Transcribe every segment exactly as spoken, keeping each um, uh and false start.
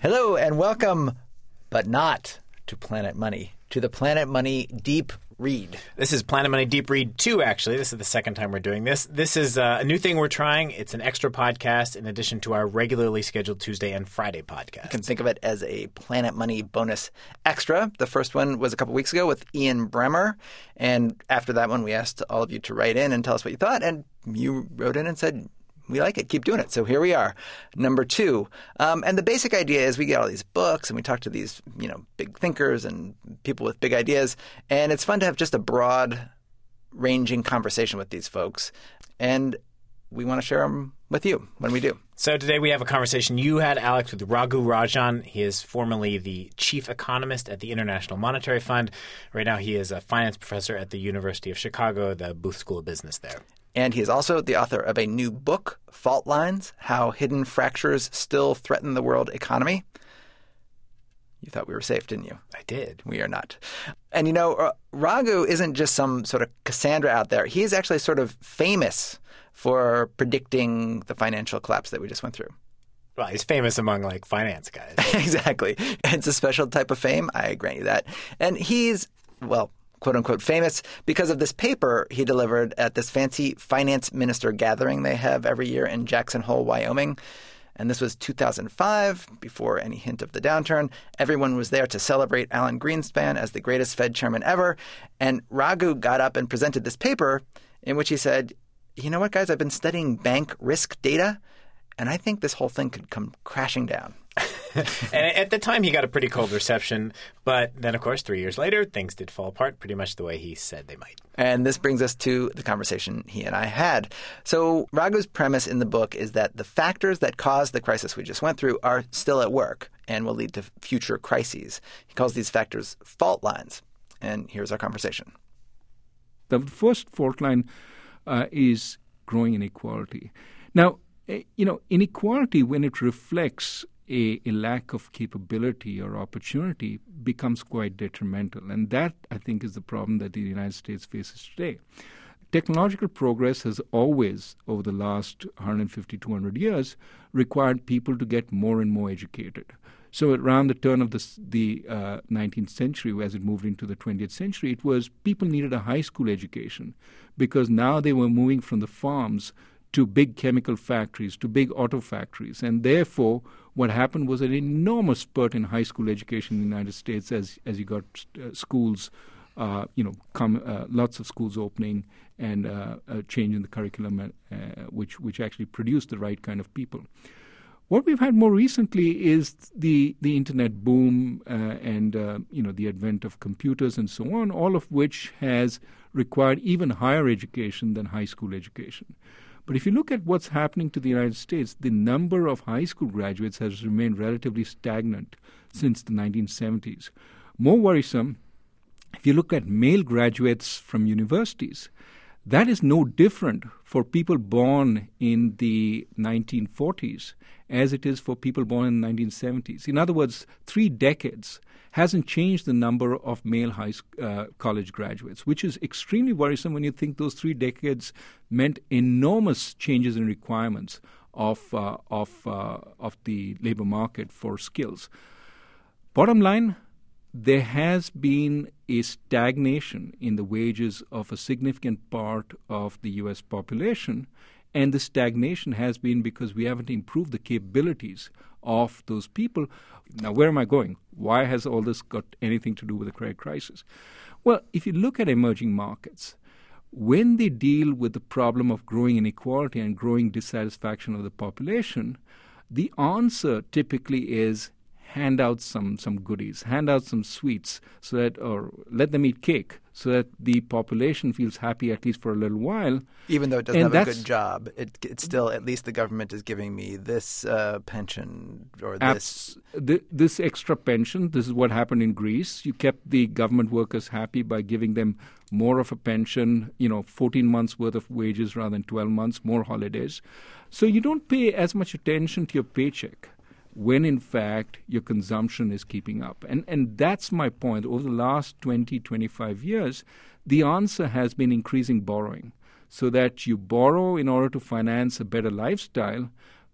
Hello and welcome, but not to Planet Money, to the Planet Money Deep Read. This is Planet Money Deep Read two, actually. This is the second time we're doing this. This is uh, a new thing we're trying. It's an extra podcast in addition to our regularly scheduled Tuesday and Friday podcast. You can think of it as a Planet Money bonus extra. The first one was a couple weeks ago with Ian Bremmer. And after that one, we asked all of you to write in and tell us what you thought. And you wrote in and said, we like it. Keep doing it. So here we are, number two. Um, and the basic idea is we get all these books and we talk to these, you know, big thinkers and people with big ideas. And it's fun to have just a broad-ranging conversation with these folks. And we want to share them with you when we do. So today we have a conversation you had, Alex, with Raghu Rajan. He is formerly the chief economist at the International Monetary Fund. Right now he is a finance professor at the University of Chicago, the Booth School of Business there. And he is also the author of a new book, Fault Lines: How Hidden Fractures Still Threaten the World Economy. You thought we were safe, didn't you? I did. We are not. And, you know, uh, Raghu isn't just some sort of Cassandra out there. He is actually sort of famous for predicting the financial collapse that we just went through. Well, he's famous among, like, finance guys. Exactly. It's a special type of fame. I grant you that. And he's, well, quote-unquote famous because of this paper he delivered at this fancy finance minister gathering they have every year in Jackson Hole, Wyoming. And this was two thousand five, before any hint of the downturn. Everyone was there to celebrate Alan Greenspan as the greatest Fed chairman ever. And Raghu got up and presented this paper in which he said, you know what, guys, I've been studying bank risk data, and I think this whole thing could come crashing down. And at the time, he got a pretty cold reception. But then, of course, three years later, things did fall apart pretty much the way he said they might. And this brings us to the conversation he and I had. So Raghu's premise in the book is that the factors that caused the crisis we just went through are still at work and will lead to future crises. He calls these factors fault lines. And here's our conversation. The first fault line uh, is growing inequality. Now, you know, inequality, when it reflects A, a lack of capability or opportunity, becomes quite detrimental. And that, I think, is the problem that the United States faces today. Technological progress has always, over the last one hundred fifty, two hundred years, required people to get more and more educated. So around the turn of the, the uh, nineteenth century, as it moved into the twentieth century, it was people needed a high school education because now they were moving from the farms to big chemical factories, to big auto factories. And therefore, what happened was an enormous spurt in high school education in the United States as as you got uh, schools, uh, you know, come, uh, lots of schools opening and uh, a change in the curriculum, uh, which which actually produced the right kind of people. What we've had more recently is the the internet boom uh, and uh, you know the advent of computers and so on, all of which has required even higher education than high school education. But if you look at what's happening to the United States, the number of high school graduates has remained relatively stagnant since the nineteen seventies. More worrisome, if you look at male graduates from universities, that is no different for people born in the nineteen forties as it is for people born in the nineteen seventies. In other words, three decades hasn't changed the number of male high uh, college graduates, which is extremely worrisome when you think those three decades meant enormous changes in requirements of uh, of uh, of the labor market for skills. Bottom line, there has been a stagnation in the wages of a significant part of the U S population, and the stagnation has been because we haven't improved the capabilities of those people. Now, where am I going? Why has all this got anything to do with the credit crisis? Well, if you look at emerging markets, when they deal with the problem of growing inequality and growing dissatisfaction of the population, the answer typically is hand out some, some goodies, hand out some sweets, so that, or let them eat cake, so that the population feels happy at least for a little while. Even though it doesn't And have a good job, it, it's still, at least the government is giving me this uh, pension or abs- this. th- this extra pension, this is what happened in Greece. You kept the government workers happy by giving them more of a pension, you know, fourteen months worth of wages rather than twelve months, more holidays. So you don't pay as much attention to your paycheck when in fact your consumption is keeping up. And and that's my point. Over the last twenty, twenty-five years, the answer has been increasing borrowing, so that you borrow in order to finance a better lifestyle,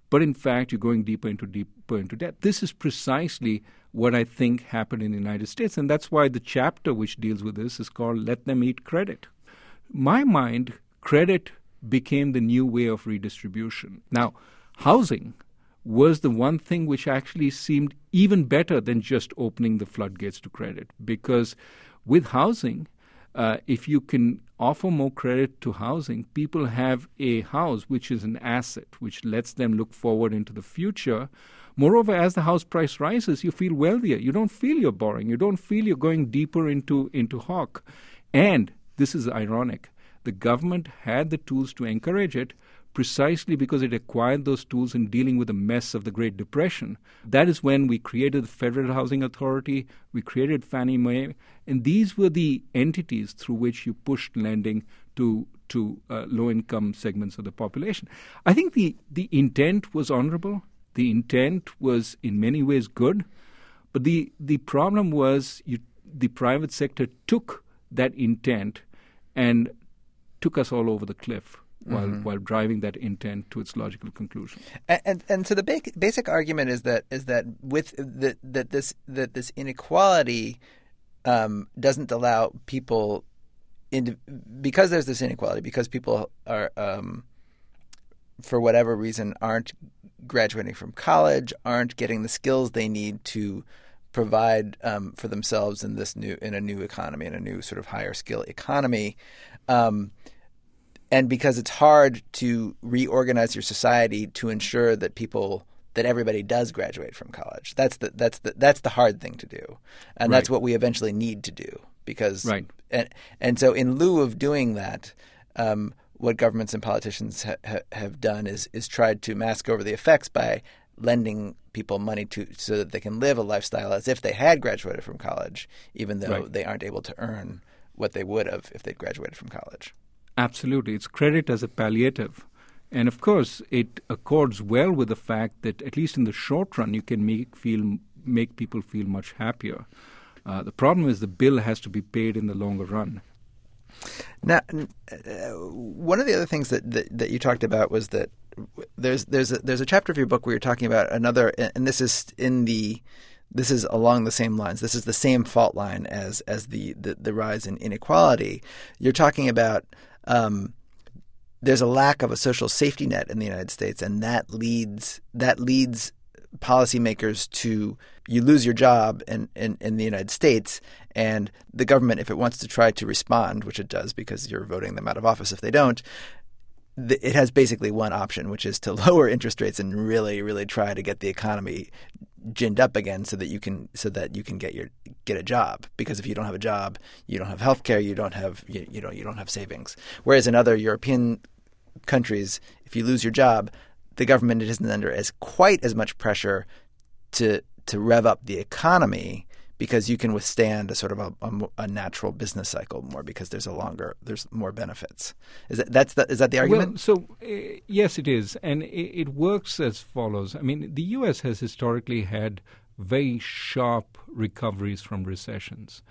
but in fact you're going deeper into deeper into debt. This is precisely what I think happened in the United States, and that's why the chapter which deals with this is called Let Them Eat Credit. In my mind, credit became the new way of redistribution. Now, housing was the one thing which actually seemed even better than just opening the floodgates to credit, because with housing, uh, if you can offer more credit to housing, people have a house which is an asset, which lets them look forward into the future. Moreover, as the house price rises, you feel wealthier. You don't feel you're borrowing. You don't feel you're going deeper into, into hawk. And this is ironic. The government had the tools to encourage it precisely because it acquired those tools in dealing with the mess of the Great Depression. That is when we created the Federal Housing Authority, we created Fannie Mae, and these were the entities through which you pushed lending to to uh, low-income segments of the population. I think the, the intent was honorable. The intent was in many ways good, but the, the problem was you, the private sector took that intent and took us all over the cliff while mm-hmm. while driving that intent to its logical conclusion. And and, and so the ba- basic argument is that is that with the, that this that this inequality um, doesn't allow people into, because there's this inequality, because people are um, for whatever reason aren't graduating from college, aren't getting the skills they need to provide um, for themselves in this new in a new economy, in a new sort of higher skill economy. Um, And because it's hard to reorganize your society to ensure that people, that everybody does graduate from college. That's the that's the that's the hard thing to do, and right. that's what we eventually need to do. Because right. and and so in lieu of doing that, um, what governments and politicians ha- ha- have done is is tried to mask over the effects by lending people money to so that they can live a lifestyle as if they had graduated from college, even though right. they aren't able to earn what they would have if they'd graduated from college. Absolutely. It's credit as a palliative. And of course, it accords well with the fact that at least in the short run, you can make feel make people feel much happier. Uh, the problem is the bill has to be paid in the longer run. Now, uh, one of the other things that, that, that you talked about was that there's there's a, there's a chapter of your book where you're talking about another, and this is in the This is along the same lines. This is the same fault line as as the, the, the rise in inequality. You're talking about um, there's a lack of a social safety net in the United States, and that leads that leads policymakers to you lose your job in, in, in the United States, and the government, if it wants to try to respond, which it does because you're voting them out of office if they don't, it has basically one option, which is to lower interest rates and really, really try to get the economy ginned up again, so that you can so that you can get your get a job. Because if you don't have a job, you don't have health care, you don't have you, you know you don't have savings. Whereas in other European countries, if you lose your job, the government isn't under as quite as much pressure to to rev up the economy, because you can withstand a sort of a, a, a natural business cycle more, because there's a longer, there's more benefits. Is that that's the, is that the argument? Well, so uh, yes, it is, and it, it works as follows. I mean, the U S has historically had very sharp recoveries from recessions.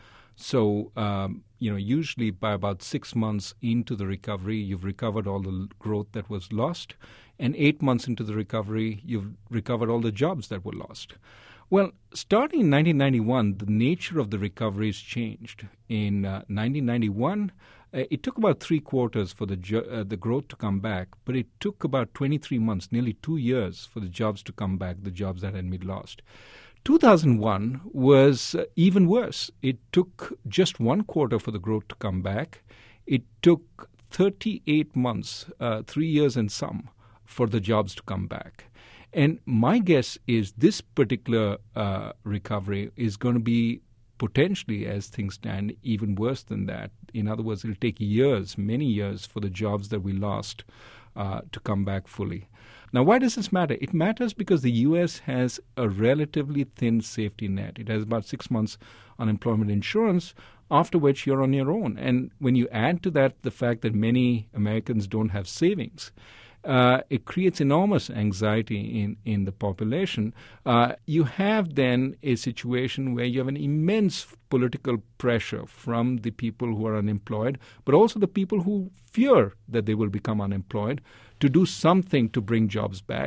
So um, you know, usually by about six months into the recovery, you've recovered all the growth that was lost, and eight months into the recovery, you've recovered all the jobs that were lost. Well, starting in nineteen ninety-one, the nature of the recoveries changed. In uh, nineteen ninety-one, uh, it took about three quarters for the jo- uh, the growth to come back, but it took about twenty-three months, nearly two years, for the jobs to come back, the jobs that had been lost. two thousand one was uh, even worse. It took just one quarter for the growth to come back. It took thirty-eight months, uh, three years and some, for the jobs to come back. And my guess is this particular uh, recovery is going to be potentially, as things stand, even worse than that. In other words, it'll take years, many years, for the jobs that we lost uh, to come back fully. Now, why does this matter? It matters because the U S has a relatively thin safety net. It has about six months unemployment insurance, after which you're on your own. And when you add to that the fact that many Americans don't have savings, Uh, it creates enormous anxiety in, in the population. Uh, you have then a situation where you have an immense political pressure from the people who are unemployed, but also the people who fear that they will become unemployed, to do something to bring jobs back.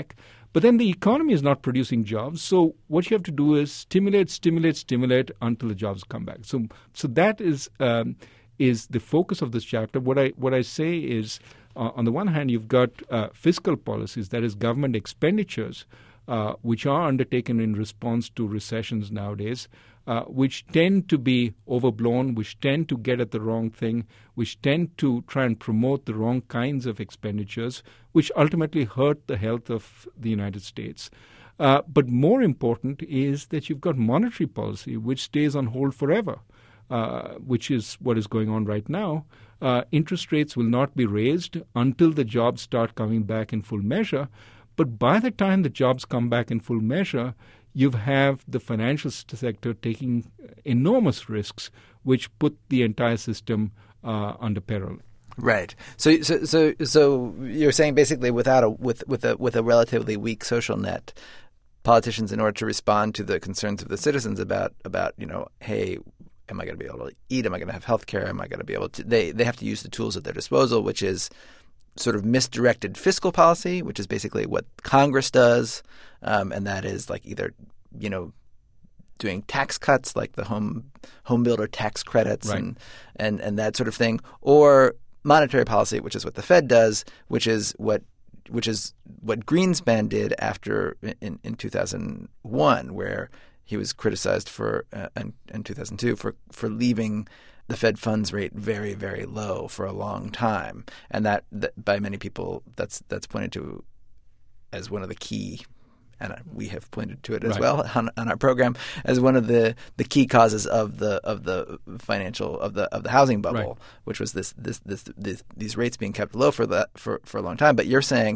But then the economy is not producing jobs. So what you have to do is stimulate, stimulate, stimulate until the jobs come back. So so that is um, is the focus of this chapter. What I what I say is, uh, on the one hand, you've got uh, fiscal policies, that is government expenditures, uh, which are undertaken in response to recessions nowadays, uh, which tend to be overblown, which tend to get at the wrong thing, which tend to try and promote the wrong kinds of expenditures, which ultimately hurt the health of the United States. Uh, but more important is that you've got monetary policy, which stays on hold forever, uh, which is what is going on right now. Uh, interest rates will not be raised until the jobs start coming back in full measure. But by the time the jobs come back in full measure, you have the financial sector taking enormous risks, which put the entire system uh, under peril. Right. So, so, so, so you're saying basically, without a with with a with a relatively weak social net, politicians, in order to respond to the concerns of the citizens about about you know, hey, am I going to be able to eat? Am I going to have health care? Am I going to be able to? They they have to use the tools at their disposal, which is sort of misdirected fiscal policy, which is basically what Congress does, um, and that is like either you know doing tax cuts like the home home builder tax credits right. and and and that sort of thing, or monetary policy, which is what the Fed does, which is what which is what Greenspan did after in, in two thousand one, where he was criticized for uh, in, in two thousand two for for leaving the Fed funds rate very, very low for a long time, and that, that by many people that's that's pointed to as one of the key. And we have pointed to it as right. well on, on our program as one of the, the key causes of the of the financial of the of the housing bubble, right. which was this, this this this these rates being kept low for that for, for a long time. But you're saying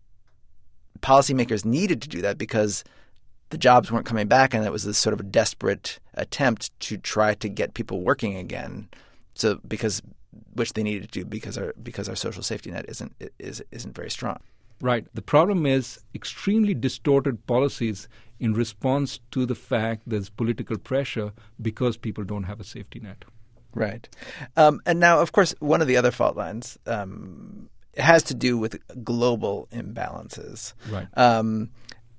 policymakers needed to do that because the jobs weren't coming back, and it was this sort of a desperate attempt to try to get people working again. So because which they needed to do because our because our social safety net isn't is isn't very strong. Right. The problem is extremely distorted policies in response to the fact there's political pressure because people don't have a safety net. Right. Um, and now, of course, one of the other fault lines um, has to do with global imbalances. Right. Um,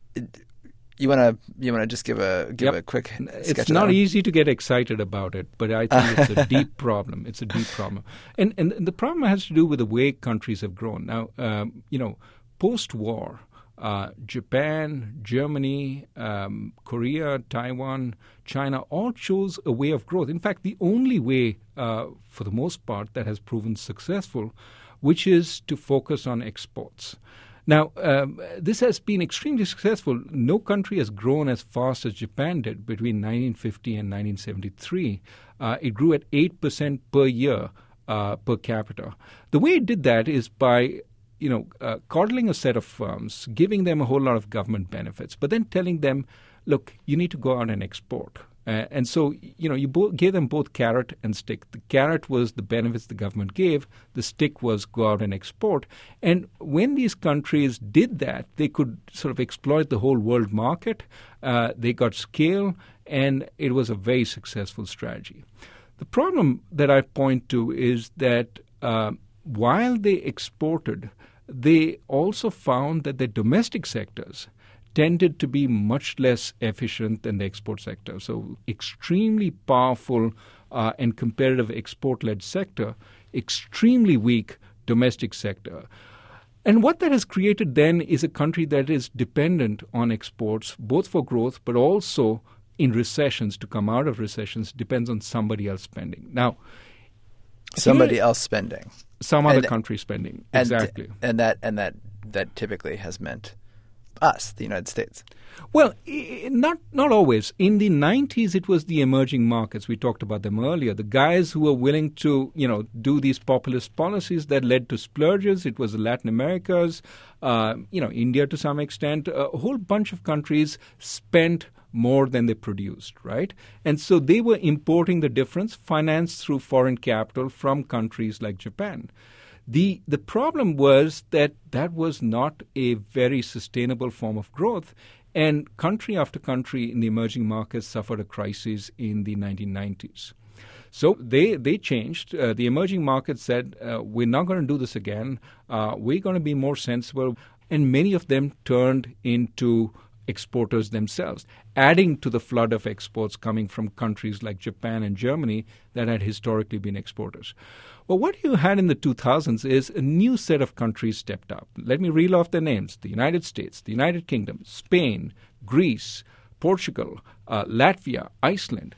you want to you want to just give a give yep. a quick sketch It's of not that? easy to get excited about it, but I think it's a deep problem. It's a deep problem, and and the problem has to do with the way countries have grown. Now, um, you know. Post-war, uh, Japan, Germany, um, Korea, Taiwan, China all chose a way of growth. In fact, the only way, uh, for the most part, that has proven successful, which is to focus on exports. Now, um, this has been extremely successful. No country has grown as fast as Japan did between nineteen fifty and nineteen seventy-three. Uh, it grew at eight percent per year uh, per capita. The way it did that is by you know, uh, coddling a set of firms, giving them a whole lot of government benefits, but then telling them, look, you need to go out and export. Uh, and so, you know, you bo- gave them both carrot and stick. The carrot was the benefits the government gave. The stick was go out and export. And when these countries did that, they could sort of exploit the whole world market. Uh, they got scale, and it was a very successful strategy. The problem that I point to is that uh, while they exported, they also found that the domestic sectors tended to be much less efficient than the export sector. So extremely powerful uh, and competitive export-led sector, extremely weak domestic sector. And what that has created then is a country that is dependent on exports, both for growth, but also in recessions, to come out of recessions, depends on somebody else spending. Now, somebody here, else spending. Some other and, country spending. And, exactly. And that and that that typically has meant us, the United States. Well, not not always. In the nineties, it was the emerging markets. We talked about them earlier. The guys who were willing to, you know, do these populist policies that led to splurges. It was the Latin Americas, uh, you know, India to some extent. A whole bunch of countries spent more than they produced, right? And so they were importing the difference, financed through foreign capital from countries like Japan. The the problem was that that was not a very sustainable form of growth, and country after country in the emerging markets suffered a crisis in the nineteen nineties. So they, they changed. Uh, the emerging markets said, uh, we're not going to do this again. Uh, we're going to be more sensible. and many of them turned into exporters themselves, adding to the flood of exports coming from countries like Japan and Germany that had historically been exporters. Well, what you had in the two thousands is a new set of countries stepped up. Let me reel off their names: the United States, the United Kingdom, Spain, Greece, Portugal, uh, Latvia, Iceland.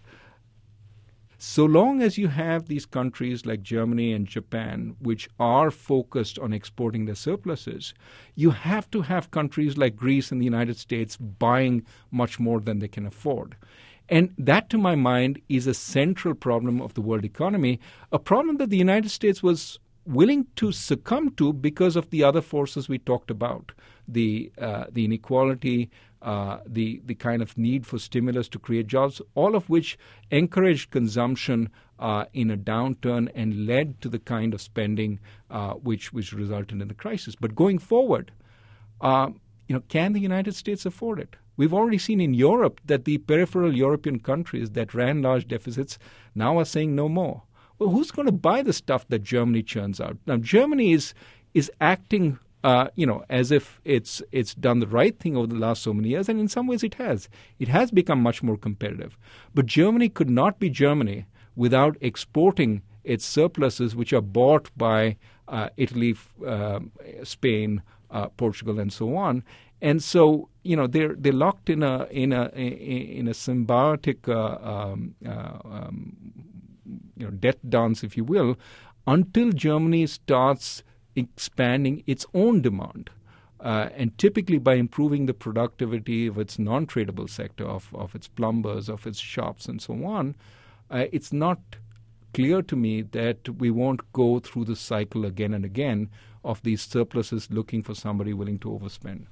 So long as you have these countries like Germany and Japan, which are focused on exporting their surpluses, you have to have countries like Greece and the United States buying much more than they can afford. And that, to my mind, is a central problem of the world economy, a problem that the United States was willing to succumb to because of the other forces we talked about, the uh, the inequality, uh, the the kind of need for stimulus to create jobs, all of which encouraged consumption uh, in a downturn and led to the kind of spending uh, which which resulted in the crisis. But going forward, uh, you know, can the United States afford it? We've already seen in Europe that the peripheral European countries that ran large deficits now are saying no more. Well, who's going to buy the stuff that Germany churns out? Now, Germany is is acting, uh, you know, as if it's it's done the right thing over the last so many years, and in some ways it has. It has become much more competitive. But Germany could not be Germany without exporting its surpluses, which are bought by uh, Italy, uh, Spain, uh, Portugal, and so on. And so, you know, they're they're locked in a in a in a symbiotic uh, um, uh, um, you know, debt dance, if you will, until Germany starts expanding its own demand. Uh, and typically by improving the productivity of its non-tradable sector, of, of its plumbers, of its shops, and so on, uh, it's not clear to me that we won't go through the cycle again and again of these surpluses looking for somebody willing to overspend.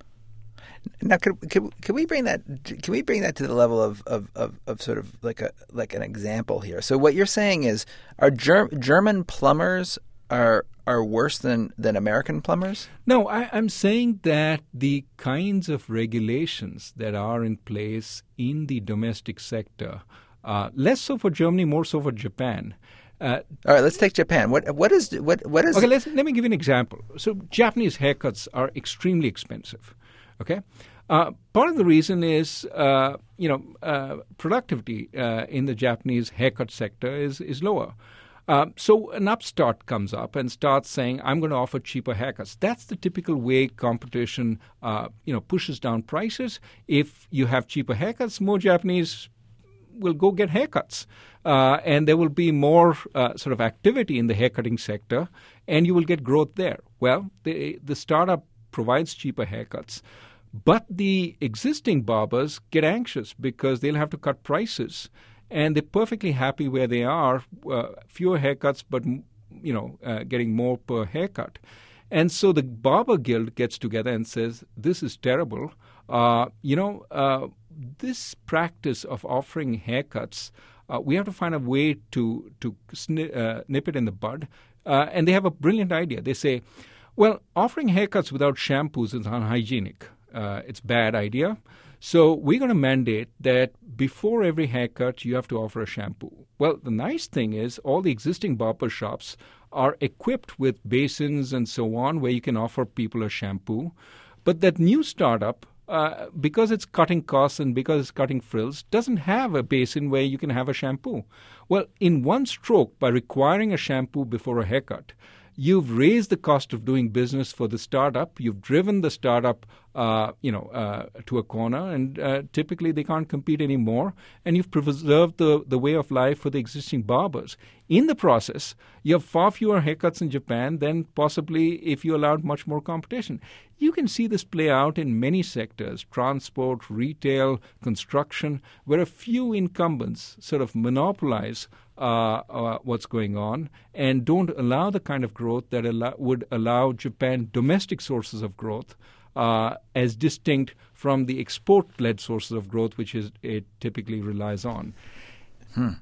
Now, could, could could we bring that can we bring that to the level of, of, of, of sort of like a like an example here? So what you're saying is, are Ger- German plumbers are are worse than, than American plumbers? No, I, I'm saying that the kinds of regulations that are in place in the domestic sector, uh, less so for Germany, more so for Japan. Uh, All right, let's take Japan. What what is what what is? Okay, let's, let me give you an example. So Japanese haircuts are extremely expensive. Okay, uh, part of the reason is uh, you know uh, productivity uh, in the Japanese haircut sector is is lower. Uh, so an upstart comes up and starts saying, "I'm going to offer cheaper haircuts." That's the typical way competition uh, you know pushes down prices. If you have cheaper haircuts, more Japanese will go get haircuts, uh, and there will be more uh, sort of activity in the haircutting sector, and you will get growth there. Well, the the startup provides cheaper haircuts, but the existing barbers get anxious because they'll have to cut prices, and they're perfectly happy where they are, uh, fewer haircuts, but you know, uh, getting more per haircut. And so the Barber Guild gets together and says, "This is terrible. Uh, you know, uh, this practice of offering haircuts, uh, we have to find a way to to sni- uh, nip it in the bud." Uh, and they have a brilliant idea. They say, well, offering haircuts without shampoos is unhygienic. Uh, it's a bad idea. So we're going to mandate that before every haircut, you have to offer a shampoo. Well, the nice thing is all the existing barber shops are equipped with basins and so on where you can offer people a shampoo. But that new startup, uh, because it's cutting costs and because it's cutting frills, doesn't have a basin where you can have a shampoo. Well, in one stroke, by requiring a shampoo before a haircut, you've raised the cost of doing business for the startup. You've driven the startup, uh, you know, uh, to a corner, and uh, typically they can't compete anymore. And you've preserved the, the way of life for the existing barbers. In the process, you have far fewer haircuts in Japan than possibly if you allowed much more competition. You can see this play out in many sectors: transport, retail, construction, where a few incumbents sort of monopolize Uh, uh, what's going on and don't allow the kind of growth that allow, would allow Japan domestic sources of growth uh, as distinct from the export-led sources of growth, which is it typically relies on. Hmm.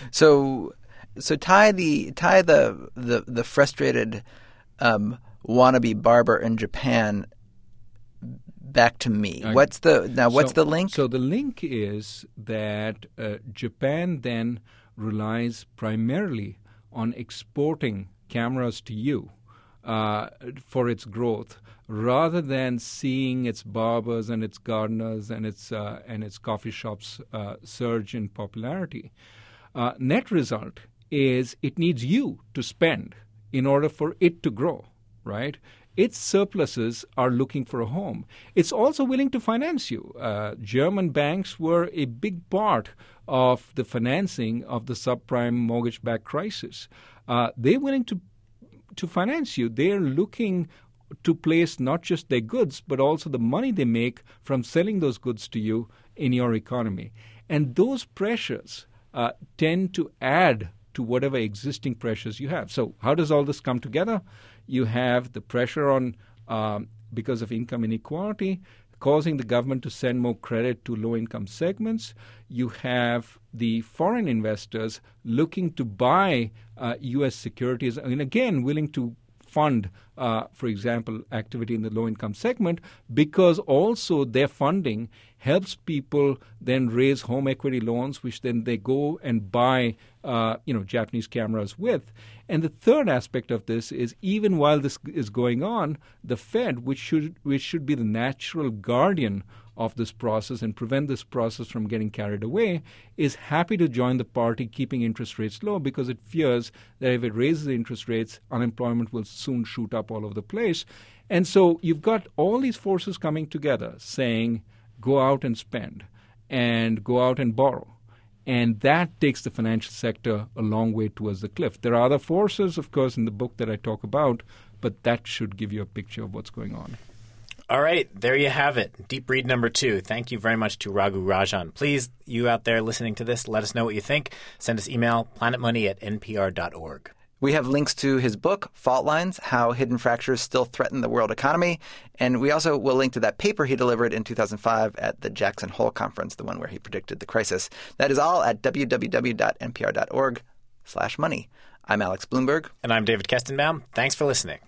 So, so tie the tie the the, the frustrated um, wannabe barber in Japan back to me. Okay. What's the now? What's so, the link? So the link is that uh, Japan then relies primarily on exporting cameras to you, uh, for its growth, rather than seeing its barbers and its gardeners and its uh, and its coffee shops uh, surge in popularity. Uh, net result is it needs you to spend in order for it to grow, right? Its surpluses are looking for a home. It's also willing to finance you. Uh, German banks were a big part of the financing of the subprime mortgage-backed crisis. Uh, they're willing to to finance you. They're looking to place not just their goods, but also the money they make from selling those goods to you in your economy. And those pressures uh, tend to add to whatever existing pressures you have. So how does all this come together? You have the pressure on, um, because of income inequality, causing the government to send more credit to low-income segments. You have the foreign investors looking to buy uh, U S securities and, again, willing to fund, uh, for example, activity in the low-income segment, because also their funding helps people then raise home equity loans, which then they go and buy, uh, you know, Japanese cameras with. And the third aspect of this is, even while this is going on, the Fed, which should which should be the natural guardian of this process and prevent this process from getting carried away, is happy to join the party keeping interest rates low, because it fears that if it raises interest rates, unemployment will soon shoot up all over the place. And so you've got all these forces coming together saying, go out and spend and go out and borrow. And that takes the financial sector a long way towards the cliff. There are other forces, of course, in the book that I talk about, but that should give you a picture of what's going on. All right, there you have it. Deep Read number two. Thank you very much to Raghu Rajan. Please, you out there listening to this, let us know what you think. Send us email, planetmoney at n p r dot org. We have links to his book, Fault Lines, How Hidden Fractures Still Threaten the World Economy. And we also will link to that paper he delivered in two thousand five at the Jackson Hole Conference, the one where he predicted the crisis. That is all at w w w dot n p r dot org slash money. I'm Alex Bloomberg. And I'm David Kestenbaum. Thanks for listening.